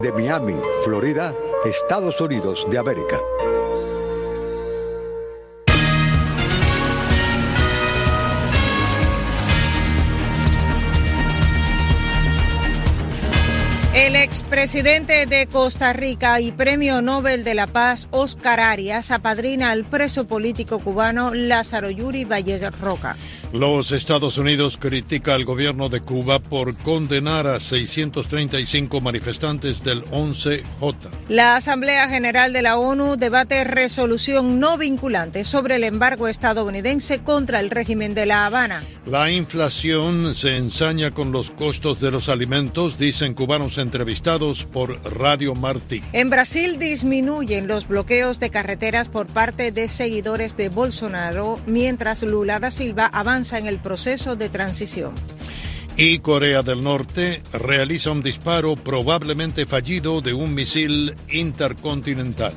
De Miami, Florida, Estados Unidos de América. El expresidente de Costa Rica y Premio Nobel de la Paz, Oscar Arias, apadrina al preso político cubano Lázaro Yuri Valles Roca. Los Estados Unidos critica al gobierno de Cuba por condenar a 635 manifestantes del 11J. La Asamblea General de la ONU debate resolución no vinculante sobre el embargo estadounidense contra el régimen de La Habana. La inflación se ensaña con los costos de los alimentos, dicen cubanos entrevistados por Radio Martí. En Brasil disminuyen los bloqueos de carreteras por parte de seguidores de Bolsonaro, mientras Lula da Silva avanza en el proceso de transición. Y Corea del Norte realiza un disparo probablemente fallido de un misil intercontinental.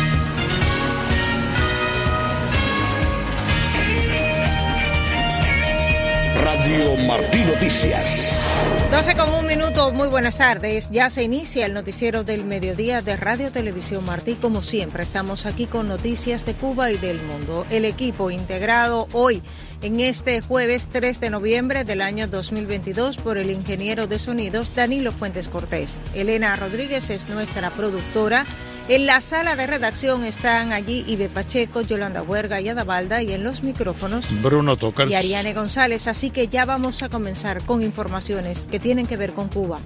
Radio Martí Noticias. 12:01, muy buenas tardes. Ya se inicia el noticiero del mediodía de Radio Televisión Martí. Como siempre, estamos aquí con noticias de Cuba y del mundo. El equipo integrado hoy en este jueves 3 de noviembre del año 2022 por el ingeniero de sonidos Danilo Fuentes Cortés. Elena Rodríguez es nuestra productora. En la sala de redacción están allí Ibe Pacheco, Yolanda Huerga y Adabalda, y en los micrófonos Bruno Tocars y Ariane González. Así que ya vamos a comenzar con informaciones que tienen que ver con Cuba.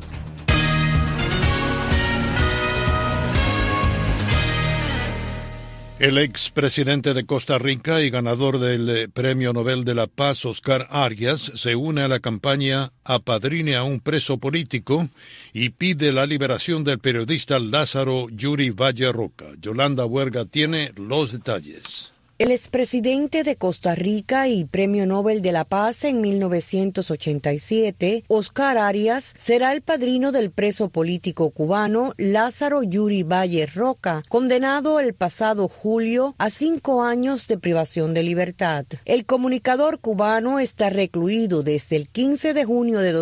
El expresidente de Costa Rica y ganador del Premio Nobel de la Paz, Oscar Arias, se une a la campaña Apadrine a un preso político y pide la liberación del periodista Lázaro Yuri Valles Roca. Yolanda Huerga tiene los detalles. El expresidente de Costa Rica y Premio Nobel de la Paz en 1987, Oscar Arias, será el padrino del preso político cubano Lázaro Yuri Valles Roca, condenado el pasado julio a 5 años de privación de libertad. El comunicador cubano está recluido desde el 15 de junio de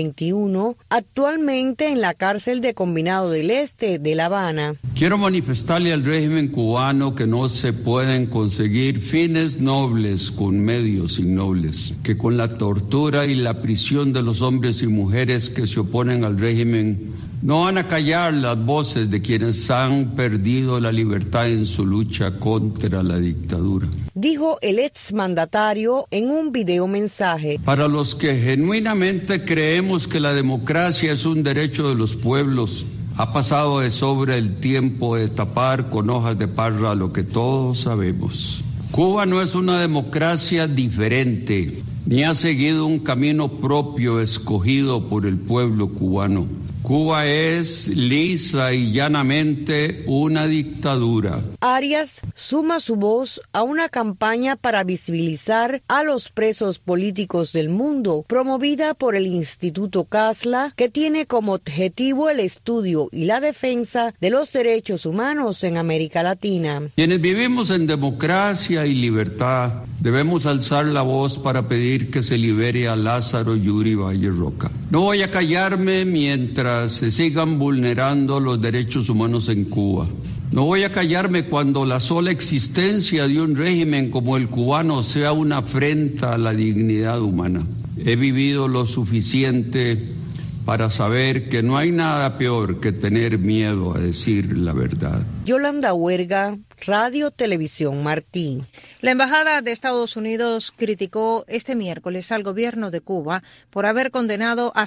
2021, actualmente en la cárcel de Combinado del Este de La Habana. Quiero manifestarle al régimen cubano que no se pueden conseguir fines nobles con medios ignobles, que con la tortura y la prisión de los hombres y mujeres que se oponen al régimen no van a callar las voces de quienes han perdido la libertad en su lucha contra la dictadura. Dijo el exmandatario en un videomensaje. Para los que genuinamente creemos que la democracia es un derecho de los pueblos, ha pasado de sobra el tiempo de tapar con hojas de parra lo que todos sabemos. Cuba no es una democracia diferente, ni ha seguido un camino propio escogido por el pueblo cubano. Cuba es lisa y llanamente una dictadura. Arias suma su voz a una campaña para visibilizar a los presos políticos del mundo, promovida por el Instituto Casla, que tiene como objetivo el estudio y la defensa de los derechos humanos en América Latina. Quienes vivimos en democracia y libertad debemos alzar la voz para pedir que se libere a Lázaro Yuri Valles Roca. No voy a callarme mientras se sigan vulnerando los derechos humanos en Cuba. No voy a callarme cuando la sola existencia de un régimen como el cubano sea una afrenta a la dignidad humana. He vivido lo suficiente para saber que no hay nada peor que tener miedo a decir la verdad. Yolanda Huerga, Radio Televisión Martí. La Embajada de Estados Unidos criticó este miércoles al gobierno de Cuba por haber condenado a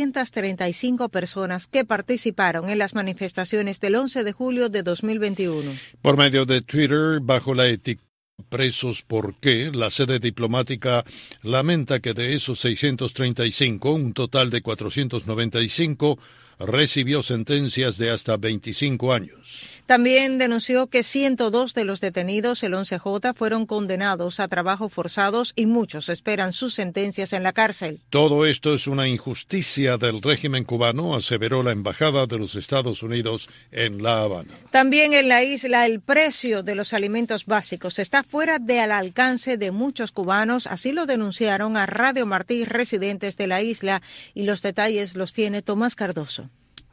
635 personas que participaron en las manifestaciones del 11 de julio de 2021. Por medio de Twitter, bajo la etiqueta Presos ¿por qué?, la sede diplomática lamenta que de esos 635, un total de 495 recibió sentencias de hasta 25 años. También denunció que 102 de los detenidos el 11J fueron condenados a trabajo forzados y muchos esperan sus sentencias en la cárcel. Todo esto es una injusticia del régimen cubano, aseveró la Embajada de los Estados Unidos en La Habana. También en la isla el precio de los alimentos básicos está fuera del alcance de muchos cubanos, así lo denunciaron a Radio Martí residentes de la isla, y los detalles los tiene Tomás Cardoso.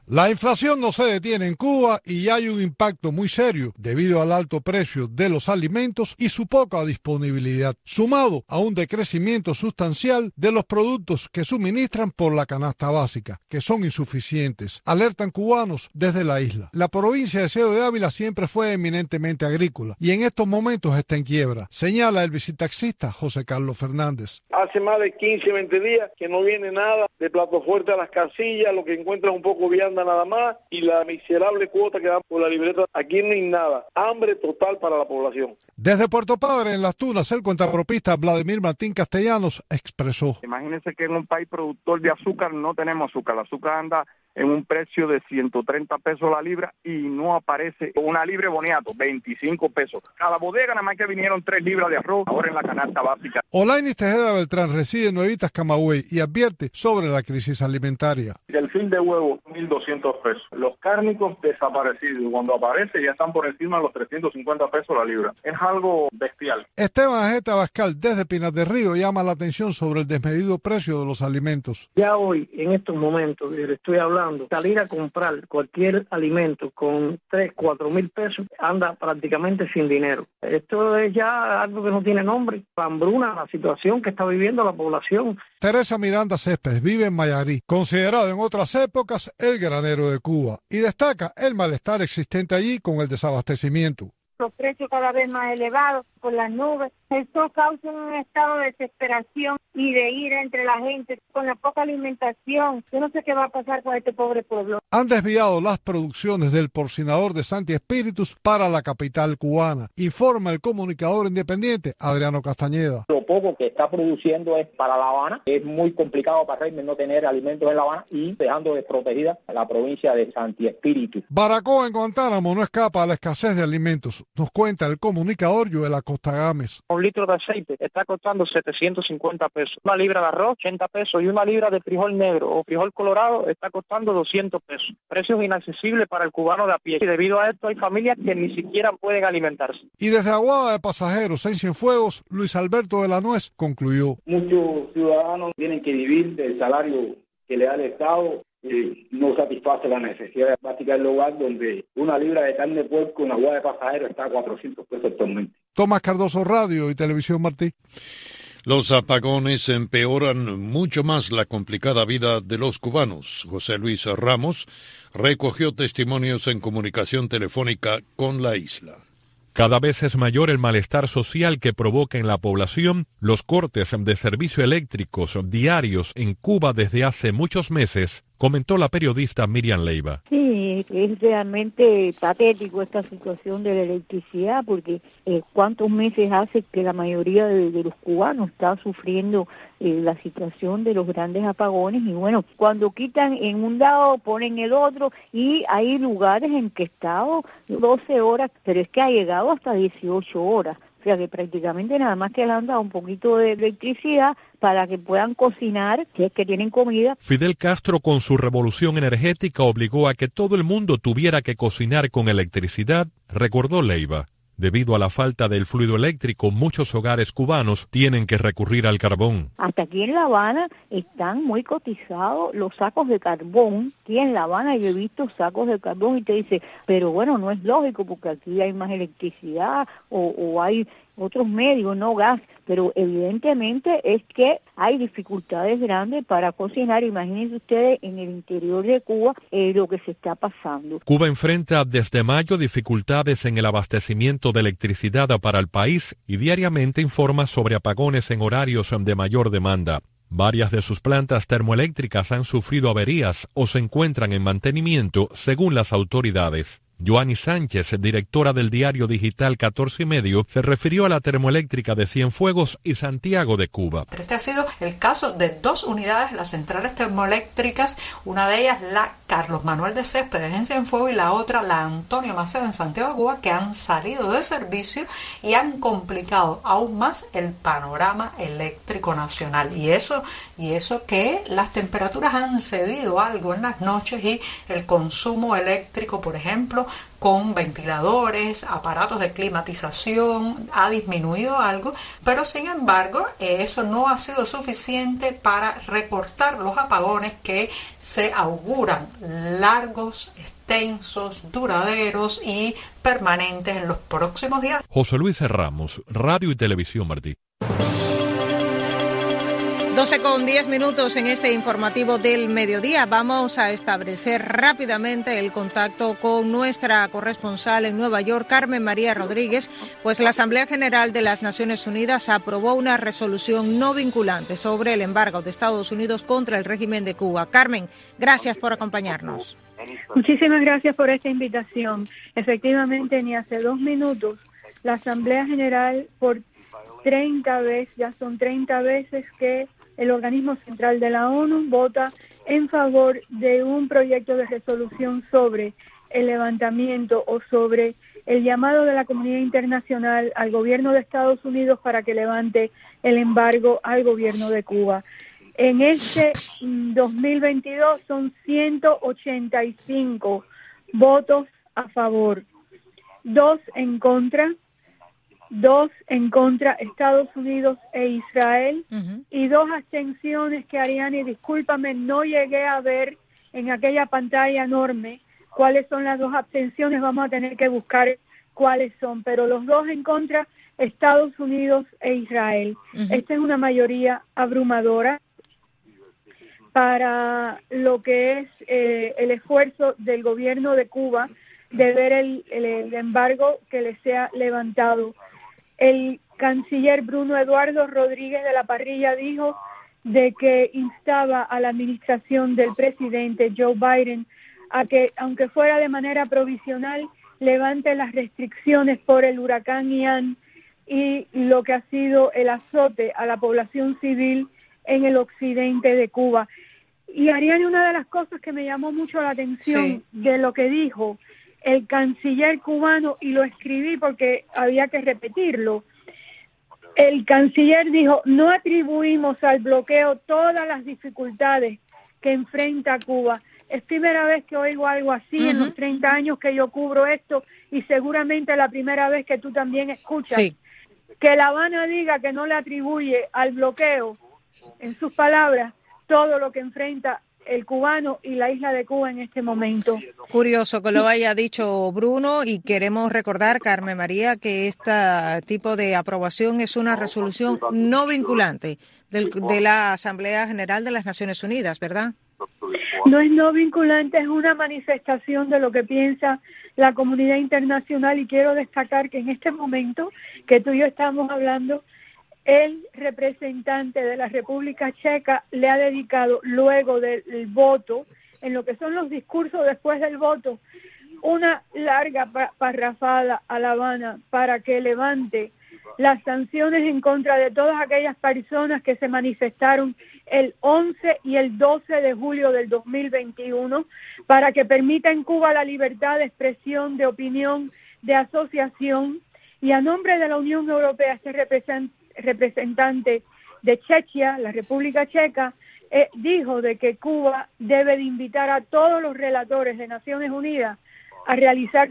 La inflación no se detiene en Cuba y ya hay un impacto muy serio debido al alto precio de los alimentos y su poca disponibilidad, sumado a un decrecimiento sustancial de los productos que suministran por la canasta básica, que son insuficientes, alertan cubanos desde la isla. La provincia de Ciego de Ávila siempre fue eminentemente agrícola y en estos momentos está en quiebra, señala el visitaxista José Carlos Fernández. Hace más de 15, 20 días que no viene nada de plato fuerte a las casillas, lo que encuentra es un poco vianda nada más y la miserable cuota que dan por la libreta. Aquí no hay nada. Hambre total para la población. Desde Puerto Padre, en Las Tunas, el cuentapropista Vladimir Martín Castellanos expresó. Imagínense que en un país productor de azúcar no tenemos azúcar. El azúcar anda en un precio de 130 pesos la libra y no aparece una libra boniato, 25 pesos. A la bodega nada más que vinieron 3 libras de arroz, ahora en la canasta básica. Olainis Tejeda Beltrán reside en Nuevitas, Camagüey y advierte sobre la crisis alimentaria. El fil de huevo, 1.200 pesos. Los cárnicos desaparecidos. Cuando aparece ya están por encima de los 350 pesos la libra. Es algo bestial. Esteban Ajeta Bascal, desde Pinas del Río, llama la atención sobre el desmedido precio de los alimentos. Ya hoy, en estos momentos, le estoy hablando, salir a comprar cualquier alimento con 3, 4 mil pesos, anda prácticamente sin dinero. Esto es ya algo que no tiene nombre. La hambruna, la situación que está viviendo la población. Teresa Miranda Céspedes vive en Mayarí, considerado en otras épocas el granero de Cuba, y destaca el malestar existente allí con el desabastecimiento. Los precios cada vez más elevados por las nubes. Esto causa un estado de desesperación y de ira entre la gente con la poca alimentación. Yo no sé qué va a pasar con este pobre pueblo. Han desviado las producciones del porcinador de Santi Espíritus para la capital cubana, informa el comunicador independiente Adriano Castañeda. Lo poco que está produciendo es para La Habana. Es muy complicado para Régimen no tener alimentos en La Habana y dejando desprotegida la provincia de Santi Espíritus. Baracoa en Guantánamo no escapa a la escasez de alimentos, nos cuenta el comunicador Joel Acosta Gámez. Un litro de aceite está costando 750 pesos. Una libra de arroz, 80 pesos. Y una libra de frijol negro o frijol colorado está costando 200 pesos. Precios inaccesibles para el cubano de a pie. Y debido a esto hay familias que ni siquiera pueden alimentarse. Y desde Aguada de Pasajeros en Cienfuegos, Luis Alberto de la Nuez concluyó. Muchos ciudadanos tienen que vivir del salario que le da el Estado. No satisface la necesidad básica del hogar, donde una libra de carne de puerco en Aguada de Pasajeros está a 400 pesos actualmente. Tomás Cardoso, Radio y Televisión Martí. Los apagones empeoran mucho más la complicada vida de los cubanos. José Luis Ramos recogió testimonios en comunicación telefónica con la isla. Cada vez es mayor el malestar social que provoca en la población los cortes de servicio eléctricos diarios en Cuba desde hace muchos meses, comentó la periodista Miriam Leiva. Sí, es realmente patético esta situación de la electricidad, porque cuántos meses hace que la mayoría de los cubanos está sufriendo la situación de los grandes apagones, y bueno, cuando quitan en un lado ponen el otro, y hay lugares en que he estado 12 horas, pero es que ha llegado hasta 18 horas. O sea que prácticamente nada más que le han dado un poquito de electricidad para que puedan cocinar, si es que tienen comida. Fidel Castro, con su revolución energética, obligó a que todo el mundo tuviera que cocinar con electricidad, recordó Leiva. Debido a la falta del fluido eléctrico, muchos hogares cubanos tienen que recurrir al carbón. Hasta aquí en La Habana están muy cotizados los sacos de carbón. Aquí en La Habana yo he visto sacos de carbón y te dice, pero bueno, no es lógico porque aquí hay más electricidad o hay otros medios, no gas, pero evidentemente es que hay dificultades grandes para cocinar. Imagínense ustedes en el interior de Cuba lo que se está pasando. Cuba enfrenta desde mayo dificultades en el abastecimiento de electricidad para el país y diariamente informa sobre apagones en horarios de mayor demanda. Varias de sus plantas termoeléctricas han sufrido averías o se encuentran en mantenimiento, según las autoridades. Joanny Sánchez, directora del diario digital 14 y medio, se refirió a la termoeléctrica de Cienfuegos y Santiago de Cuba. Este ha sido el caso de 2 unidades de las centrales termoeléctricas, una de ellas la Carlos Manuel de Céspedes en Cienfuegos y la otra la Antonio Macedo en Santiago de Cuba, que han salido de servicio y han complicado aún más el panorama eléctrico nacional. Y eso que las temperaturas han cedido algo en las noches y el consumo eléctrico, por ejemplo, con ventiladores, aparatos de climatización, ha disminuido algo, pero sin embargo eso no ha sido suficiente para recortar los apagones que se auguran largos, extensos, duraderos y permanentes en los próximos días. José Luis Ramos, Radio y Televisión Martí. 12:10 en este informativo del mediodía. Vamos a establecer rápidamente el contacto con nuestra corresponsal en Nueva York, Carmen María Rodríguez, pues la Asamblea General de las Naciones Unidas aprobó una resolución no vinculante sobre el embargo de Estados Unidos contra el régimen de Cuba. Carmen, gracias por acompañarnos. Muchísimas gracias por esta invitación. Efectivamente, ni hace 2 minutos, la Asamblea General por 30 veces, ya son 30 veces que el organismo central de la ONU vota en favor de un proyecto de resolución sobre el levantamiento o sobre el llamado de la comunidad internacional al gobierno de Estados Unidos para que levante el embargo al gobierno de Cuba. En este 2022 son 185 votos a favor, 2 en contra Estados Unidos e Israel, y 2 abstenciones que, Ariane, discúlpame, no llegué a ver en aquella pantalla enorme cuáles son las 2 abstenciones, vamos a tener que buscar cuáles son, pero los 2 en contra, Estados Unidos e Israel. Esta es una mayoría abrumadora para lo que es el esfuerzo del gobierno de Cuba de ver el embargo que le sea levantado. El canciller Bruno Eduardo Rodríguez de la Parrilla dijo de que instaba a la administración del presidente Joe Biden a que, aunque fuera de manera provisional, levante las restricciones por el huracán Ian y lo que ha sido el azote a la población civil en el occidente de Cuba. Y Ariane, una de las cosas que me llamó mucho la atención de lo que dijo el canciller cubano, y lo escribí porque había que repetirlo, el canciller dijo: no atribuimos al bloqueo todas las dificultades que enfrenta Cuba. Es primera vez que oigo algo así en los 30 años que yo cubro esto, y seguramente la primera vez que tú también escuchas que La Habana diga que no le atribuye al bloqueo, en sus palabras, todo lo que enfrenta el cubano y la isla de Cuba en este momento. Curioso que lo haya dicho Bruno, y queremos recordar, Carmen María, que este tipo de aprobación es una resolución no vinculante de la Asamblea General de las Naciones Unidas, ¿verdad? No es no vinculante, es una manifestación de lo que piensa la comunidad internacional, y quiero destacar que en este momento que tú y yo estamos hablando, el representante de la República Checa le ha dedicado, luego del voto, en lo que son los discursos después del voto, una larga parrafada a La Habana para que levante las sanciones en contra de todas aquellas personas que se manifestaron el 11 y el 12 de julio del 2021, para que permita en Cuba la libertad de expresión, de opinión, de asociación. Y a nombre de la Unión Europea, este representante de Chechia, la República Checa, dijo de que Cuba debe de invitar a todos los relatores de Naciones Unidas a realizar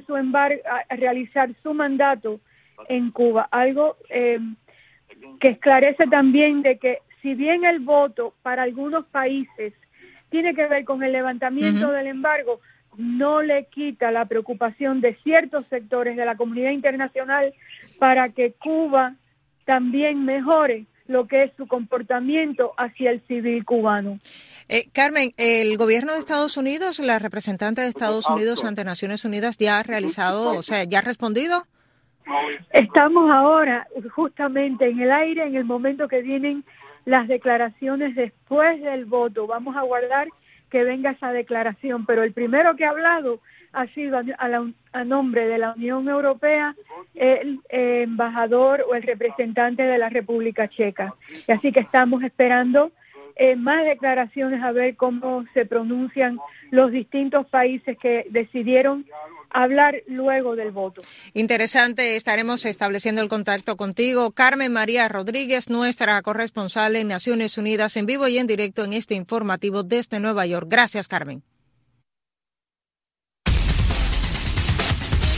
su mandato en Cuba, algo que esclarece también de que, si bien el voto para algunos países tiene que ver con el levantamiento del embargo, no le quita la preocupación de ciertos sectores de la comunidad internacional para que Cuba también mejore lo que es su comportamiento hacia el civil cubano. Carmen, el gobierno de Estados Unidos, la representante de Estados Unidos ante Naciones Unidas, ¿ya ha realizado, o sea, ya ha respondido? Estamos ahora justamente en el aire, en el momento que vienen las declaraciones después del voto. Vamos a guardar que venga esa declaración, pero el primero que ha hablado ha sido a nombre de la Unión Europea el embajador o el representante de la República Checa. Y así que estamos esperando más declaraciones, a ver cómo se pronuncian los distintos países que decidieron hablar luego del voto. Interesante, estaremos estableciendo el contacto contigo. Carmen María Rodríguez, nuestra corresponsal en Naciones Unidas, en vivo y en directo en este informativo desde Nueva York. Gracias, Carmen.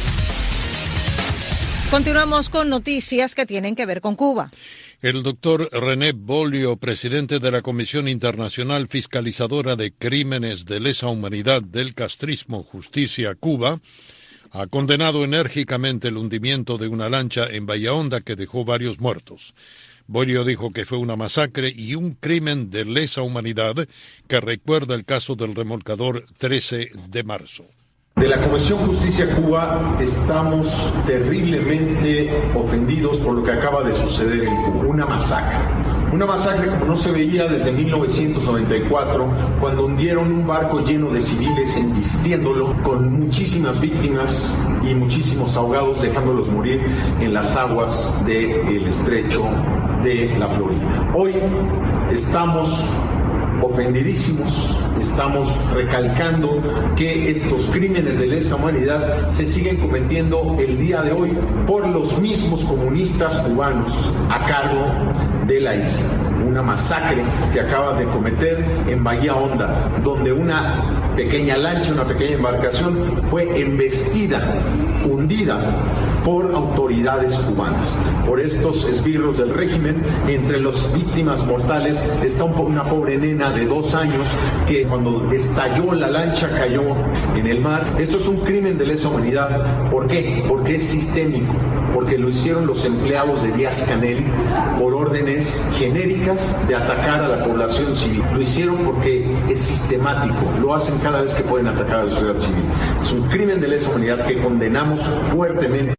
Continuamos con noticias que tienen que ver con Cuba. El doctor René Bolio, presidente de la Comisión Internacional Fiscalizadora de Crímenes de Lesa Humanidad del Castrismo Justicia Cuba, ha condenado enérgicamente el hundimiento de una lancha en Bahía Honda que dejó varios muertos. Bolio dijo que fue una masacre y un crimen de lesa humanidad que recuerda el caso del remolcador 13 de marzo. De la Comisión Justicia Cuba estamos terriblemente ofendidos por lo que acaba de suceder en Cuba. Una masacre como no se veía desde 1994, cuando hundieron un barco lleno de civiles embistiéndolo, con muchísimas víctimas y muchísimos ahogados, dejándolos morir en las aguas del estrecho de la Florida. Hoy estamos ofendidísimos, estamos recalcando que estos crímenes de lesa humanidad se siguen cometiendo el día de hoy por los mismos comunistas cubanos a cargo de la isla. Una masacre que acaba de cometer en Bahía Honda, donde una pequeña lancha, una pequeña embarcación fue embestida, hundida por autoridades cubanas, por estos esbirros del régimen. Entre las víctimas mortales está una pobre nena de 2 años que cuando estalló la lancha cayó en el mar. Esto es un crimen de lesa humanidad. ¿Por qué? Porque es sistémico, porque lo hicieron los empleados de Díaz-Canel por órdenes genéricas de atacar a la población civil. Lo hicieron porque es sistemático, lo hacen cada vez que pueden atacar a la sociedad civil. Es un crimen de lesa humanidad que condenamos fuertemente.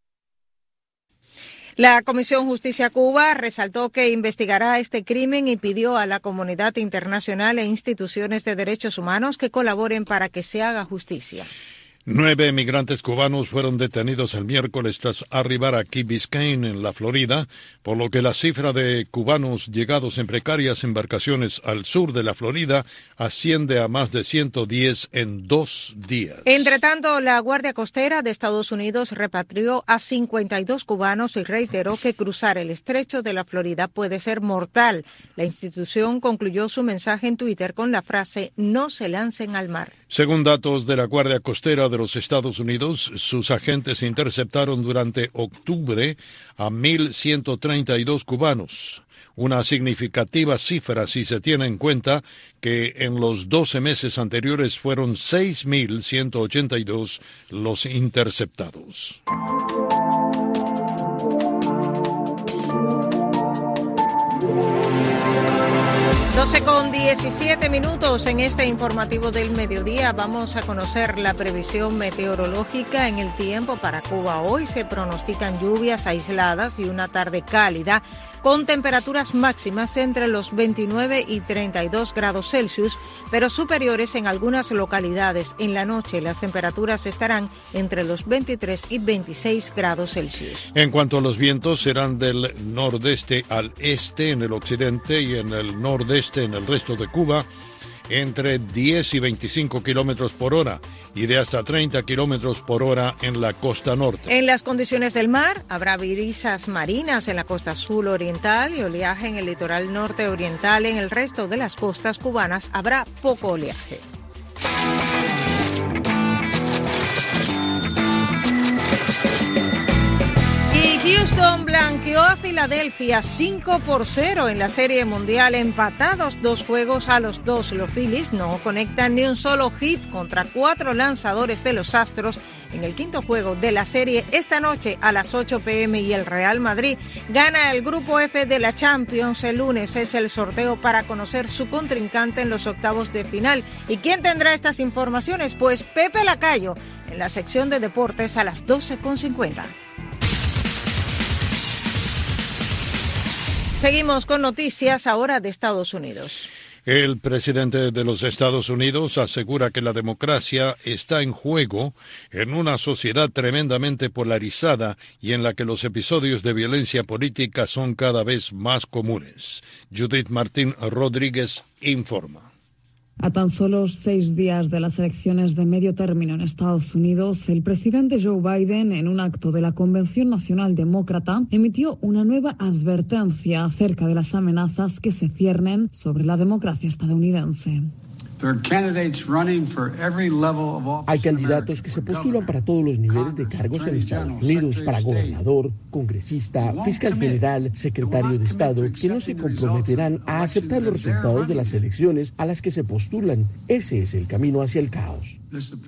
La Comisión Justicia Cuba resaltó que investigará este crimen y pidió a la comunidad internacional e instituciones de derechos humanos que colaboren para que se haga justicia. 9 emigrantes cubanos fueron detenidos el miércoles tras arribar a Key Biscayne, en la Florida, por lo que la cifra de cubanos llegados en precarias embarcaciones al sur de la Florida asciende a más de 110 en 2 días. Entre tanto, la Guardia Costera de Estados Unidos repatrió a 52 cubanos y reiteró que cruzar el estrecho de la Florida puede ser mortal. La institución concluyó su mensaje en Twitter con la frase «No se lancen al mar». Según datos de la Guardia Costera de los Estados Unidos, sus agentes interceptaron durante octubre a 1.132 cubanos, una significativa cifra si se tiene en cuenta que en los 12 meses anteriores fueron 6.182 los interceptados. 12:17 en este informativo del mediodía. Vamos a conocer la previsión meteorológica en el tiempo para Cuba. Hoy se pronostican lluvias aisladas y una tarde cálida, con temperaturas máximas entre los 29 y 32 grados Celsius, pero superiores en algunas localidades. En la noche las temperaturas estarán entre los 23 y 26 grados Celsius. En cuanto a los vientos, serán del nordeste al este en el occidente y en el nordeste en el resto de Cuba, entre 10 y 25 kilómetros por hora y de hasta 30 kilómetros por hora en la costa norte. En las condiciones del mar, habrá brisas marinas en la costa sur oriental y oleaje en el litoral norte oriental. En el resto de las costas cubanas habrá poco oleaje. Houston blanqueó a Filadelfia 5-0 en la Serie Mundial, empatados 2 juegos a los 2. Los Phillies no conectan ni un solo hit contra 4 lanzadores de los Astros en el quinto juego de la serie esta noche a las 8 p.m. y el Real Madrid gana el Grupo F de la Champions. El lunes es el sorteo para conocer su contrincante en los octavos de final. ¿Y quién tendrá estas informaciones? Pues Pepe Lacayo en la sección de deportes a las 12:50. Seguimos con noticias ahora de Estados Unidos. El presidente de los Estados Unidos asegura que la democracia está en juego en una sociedad tremendamente polarizada y en la que los episodios de violencia política son cada vez más comunes. Judith Martín Rodríguez informa. A tan solo 6 días de las elecciones de medio término en Estados Unidos, el presidente Joe Biden, en un acto de la Convención Nacional Demócrata, emitió una nueva advertencia acerca de las amenazas que se ciernen sobre la democracia estadounidense. Hay candidatos que se postulan para todos los niveles de cargos en Estados Unidos, para gobernador, congresista, fiscal general, secretario de Estado, que no se comprometerán a aceptar los resultados de las elecciones a las que se postulan. Ese es el camino hacia el caos.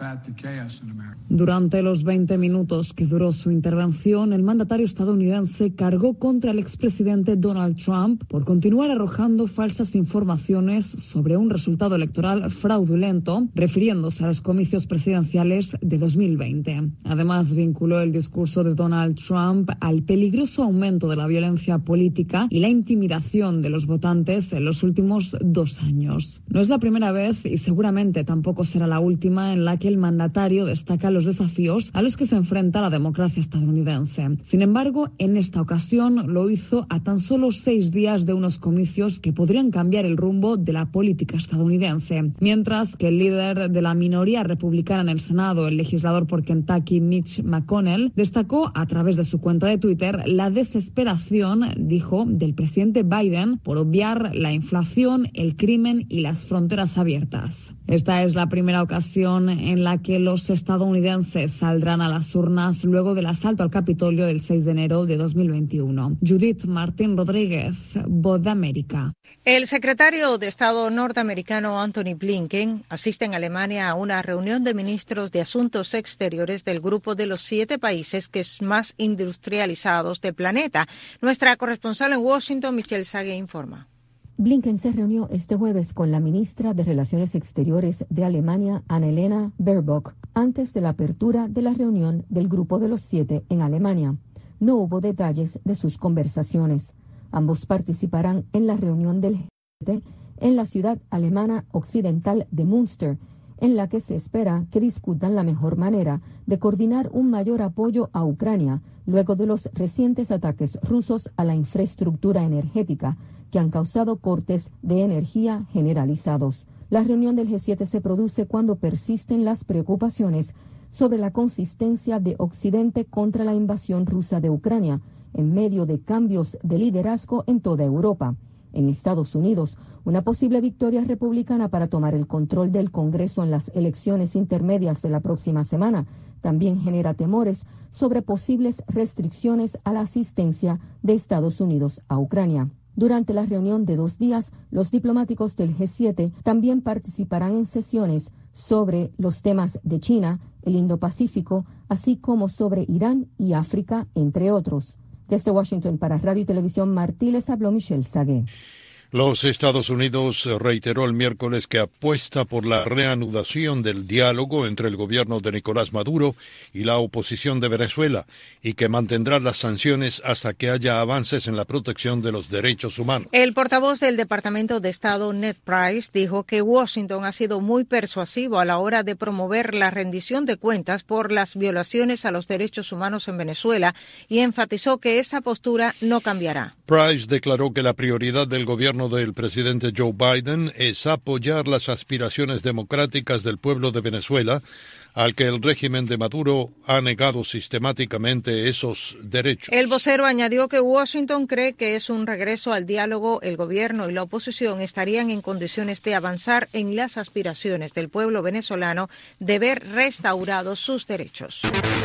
Durante los 20 minutos que duró su intervención, el mandatario estadounidense cargó contra el expresidente Donald Trump por continuar arrojando falsas informaciones sobre un resultado electoral fraudulento, refiriéndose a los comicios presidenciales de 2020. Además, vinculó el discurso de Donald Trump al peligroso aumento de la violencia política y la intimidación de los votantes en los últimos 2 años. No es la primera vez y seguramente tampoco será la última en la que el mandatario destaca los desafíos a los que se enfrenta la democracia estadounidense. Sin embargo, en esta ocasión lo hizo a tan solo 6 días de unos comicios que podrían cambiar el rumbo de la política estadounidense. Mientras que el líder de la minoría republicana en el Senado, el legislador por Kentucky Mitch McConnell, destacó a través de su cuenta de Twitter la desesperación, dijo, del presidente Biden por obviar la inflación, el crimen y las fronteras abiertas. Esta es la primera ocasión en la que los estadounidenses saldrán a las urnas luego del asalto al Capitolio del 6 de enero de 2021. Judith Martín Rodríguez, Voz de América. El secretario de Estado norteamericano Antony Blinken asiste en Alemania a una reunión de ministros de Asuntos Exteriores del grupo de los 7 países que es más industrializados del planeta. Nuestra corresponsal en Washington, Michelle Sague, informa. Blinken se reunió este jueves con la ministra de Relaciones Exteriores de Alemania, Annalena Baerbock, antes de la apertura de la reunión del Grupo de los 7 en Alemania. No hubo detalles de sus conversaciones. Ambos participarán en la reunión del G7 en la ciudad alemana occidental de Münster, en la que se espera que discutan la mejor manera de coordinar un mayor apoyo a Ucrania luego de los recientes ataques rusos a la infraestructura energética que han causado cortes de energía generalizados. La reunión del G7 se produce cuando persisten las preocupaciones sobre la consistencia de Occidente contra la invasión rusa de Ucrania, en medio de cambios de liderazgo en toda Europa. En Estados Unidos, una posible victoria republicana para tomar el control del Congreso en las elecciones intermedias de la próxima semana también genera temores sobre posibles restricciones a la asistencia de Estados Unidos a Ucrania. Durante la reunión de 2 días, los diplomáticos del G7 también participarán en sesiones sobre los temas de China, el Indo-Pacífico, así como sobre Irán y África, entre otros. Desde Washington para Radio y Televisión Martí les habló Michelle Sague. Los Estados Unidos reiteró el miércoles que apuesta por la reanudación del diálogo entre el gobierno de Nicolás Maduro y la oposición de Venezuela y que mantendrá las sanciones hasta que haya avances en la protección de los derechos humanos. El portavoz del Departamento de Estado, Ned Price, dijo que Washington ha sido muy persuasivo a la hora de promover la rendición de cuentas por las violaciones a los derechos humanos en Venezuela y enfatizó que esa postura no cambiará. Price declaró que la prioridad del gobierno del presidente Joe Biden es apoyar las aspiraciones democráticas del pueblo de Venezuela, al que el régimen de Maduro ha negado sistemáticamente esos derechos. El vocero añadió que Washington cree que es un regreso al diálogo. El gobierno y la oposición estarían en condiciones de avanzar en las aspiraciones del pueblo venezolano de ver restaurados sus derechos.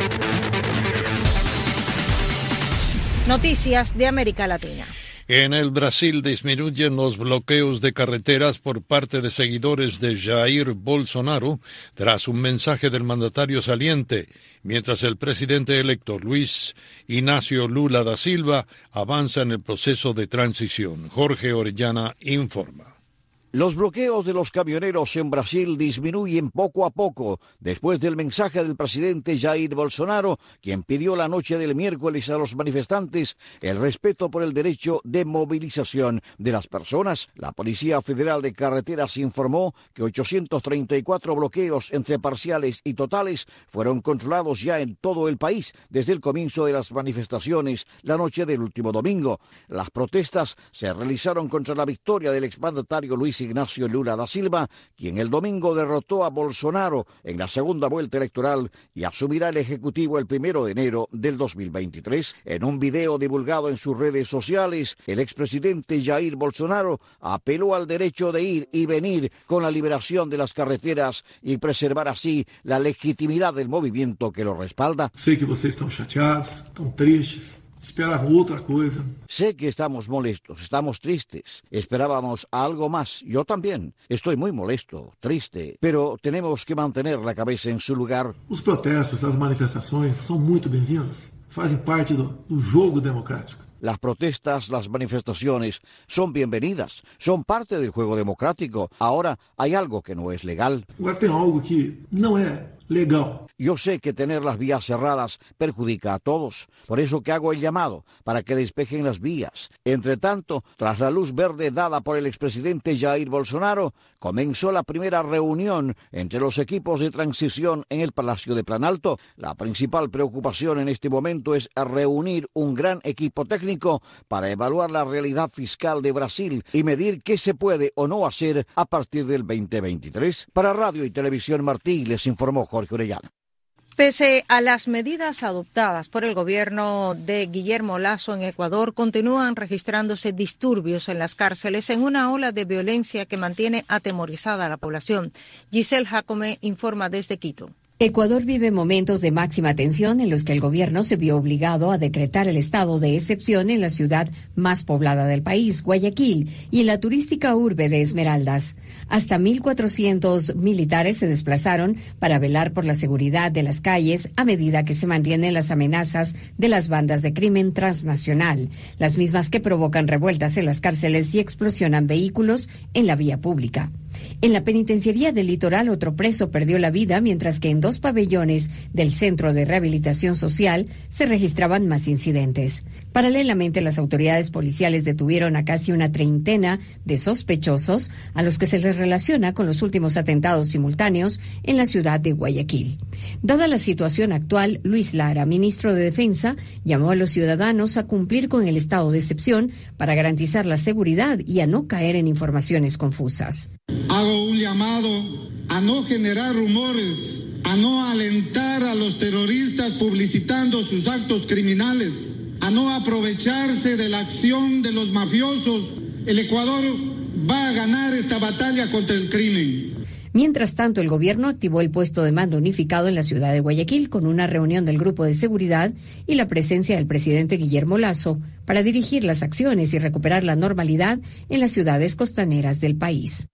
Noticias de América Latina. En el Brasil disminuyen los bloqueos de carreteras por parte de seguidores de Jair Bolsonaro tras un mensaje del mandatario saliente, mientras el presidente electo Luis Inácio Lula da Silva avanza en el proceso de transición. Jorge Orellana informa. Los bloqueos de los camioneros en Brasil disminuyen poco a poco después del mensaje del presidente Jair Bolsonaro, quien pidió la noche del miércoles a los manifestantes el respeto por el derecho de movilización de las personas. La Policía Federal de Carreteras informó que 834 bloqueos entre parciales y totales fueron controlados ya en todo el país desde el comienzo de las manifestaciones la noche del último domingo. Las protestas se realizaron contra la victoria del exmandatario Luis Ignacio Lula da Silva, quien el domingo derrotó a Bolsonaro en la segunda vuelta electoral y asumirá el Ejecutivo el 1 de enero del 2023. En un video divulgado en sus redes sociales, el expresidente Jair Bolsonaro apeló al derecho de ir y venir con la liberación de las carreteras y preservar así la legitimidad del movimiento que lo respalda. Sé que ustedes están chateados, están tristes. Esperaban otra cosa. Sé que estamos molestos, estamos tristes. Esperábamos algo más. Yo también. Estoy muy molesto, triste. Pero tenemos que mantener la cabeza en su lugar. Os protestos, as manifestações são muito bem-vindas. Fazem parte do jogo democrático. Las protestas, las manifestaciones son bienvenidas, son parte del juego democrático. Ahora hay algo que no es legal. Agora tem algo que não é legal. Yo sé que tener las vías cerradas perjudica a todos, por eso que hago el llamado para que despejen las vías. Entre tanto, tras la luz verde dada por el expresidente Jair Bolsonaro, comenzó la primera reunión entre los equipos de transición en el Palacio de Planalto. La principal preocupación en este momento es reunir un gran equipo técnico para evaluar la realidad fiscal de Brasil y medir qué se puede o no hacer a partir del 2023. Para Radio y Televisión Martí les informó Jorge Orellana. Pese a las medidas adoptadas por el gobierno de Guillermo Lasso en Ecuador, continúan registrándose disturbios en las cárceles en una ola de violencia que mantiene atemorizada a la población. Giselle Jacome informa desde Quito. Ecuador vive momentos de máxima tensión en los que el gobierno se vio obligado a decretar el estado de excepción en la ciudad más poblada del país, Guayaquil, y en la turística urbe de Esmeraldas. Hasta 1.400 militares se desplazaron para velar por la seguridad de las calles a medida que se mantienen las amenazas de las bandas de crimen transnacional, las mismas que provocan revueltas en las cárceles y explosionan vehículos en la vía pública. En la penitenciaría del Litoral, otro preso perdió la vida, mientras que en 2 pabellones del Centro de Rehabilitación Social se registraban más incidentes. Paralelamente, las autoridades policiales detuvieron a casi una treintena de sospechosos a los que se les relaciona con los últimos atentados simultáneos en la ciudad de Guayaquil. Dada la situación actual, Luis Lara, ministro de Defensa, llamó a los ciudadanos a cumplir con el estado de excepción para garantizar la seguridad y a no caer en informaciones confusas. Hago un llamado a no generar rumores, a no alentar a los terroristas publicitando sus actos criminales, a no aprovecharse de la acción de los mafiosos. El Ecuador va a ganar esta batalla contra el crimen. Mientras tanto, el gobierno activó el puesto de mando unificado en la ciudad de Guayaquil con una reunión del Grupo de Seguridad y la presencia del presidente Guillermo Lasso para dirigir las acciones y recuperar la normalidad en las ciudades costaneras del país.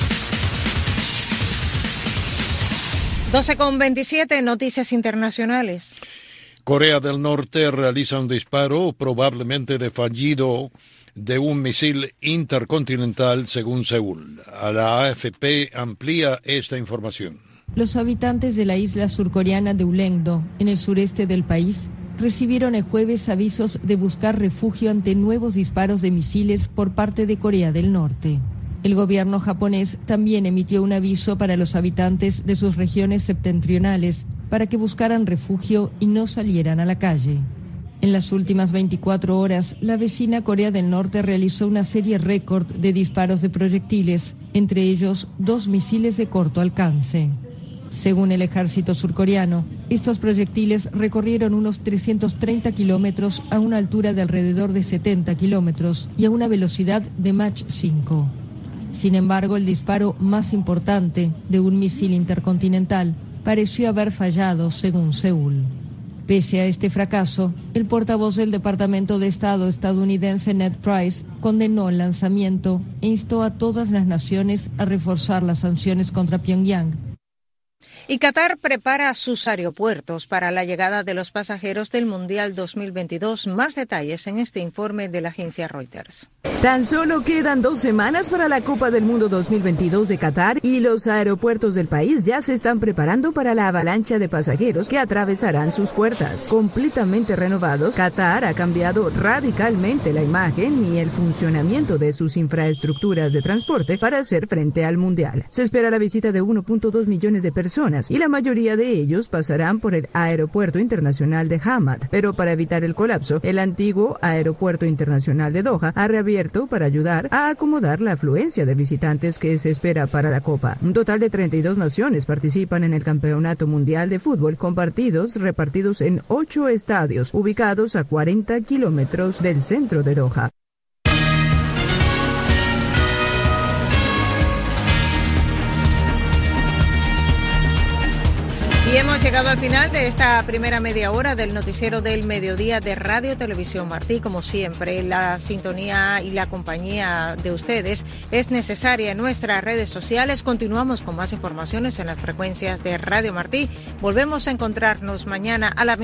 12:27, noticias internacionales. Corea del Norte realiza un disparo probablemente de fallido de un misil intercontinental, según Seúl. A la AFP amplía esta información. Los habitantes de la isla surcoreana de Ulengsdo, en el sureste del país, recibieron el jueves avisos de buscar refugio ante nuevos disparos de misiles por parte de Corea del Norte. El gobierno japonés también emitió un aviso para los habitantes de sus regiones septentrionales para que buscaran refugio y no salieran a la calle. En las últimas 24 horas, la vecina Corea del Norte realizó una serie récord de disparos de proyectiles, entre ellos 2 misiles de corto alcance. Según el ejército surcoreano, estos proyectiles recorrieron unos 330 kilómetros a una altura de alrededor de 70 kilómetros y a una velocidad de Mach 5. Sin embargo, el disparo más importante de un misil intercontinental pareció haber fallado, según Seúl. Pese a este fracaso, el portavoz del Departamento de Estado estadounidense Ned Price condenó el lanzamiento e instó a todas las naciones a reforzar las sanciones contra Pyongyang. Y Qatar prepara sus aeropuertos para la llegada de los pasajeros del Mundial 2022. Más detalles en este informe de la agencia Reuters. Tan solo quedan 2 semanas para la Copa del Mundo 2022 de Qatar y los aeropuertos del país ya se están preparando para la avalancha de pasajeros que atravesarán sus puertas. Completamente renovados, Qatar ha cambiado radicalmente la imagen y el funcionamiento de sus infraestructuras de transporte para hacer frente al Mundial. Se espera la visita de 1.2 millones de personas y la mayoría de ellos pasarán por el Aeropuerto Internacional de Hamad. Pero para evitar el colapso, el antiguo Aeropuerto Internacional de Doha ha reabierto abierto para ayudar a acomodar la afluencia de visitantes que se espera para la Copa. Un total de 32 naciones participan en el Campeonato Mundial de Fútbol, con partidos repartidos en 8 estadios, ubicados a 40 kilómetros del centro de Doha. Y hemos llegado al final de esta primera media hora del noticiero del mediodía de Radio Televisión Martí. Como siempre, la sintonía y la compañía de ustedes es necesaria en nuestras redes sociales. Continuamos con más informaciones en las frecuencias de Radio Martí. Volvemos a encontrarnos mañana a la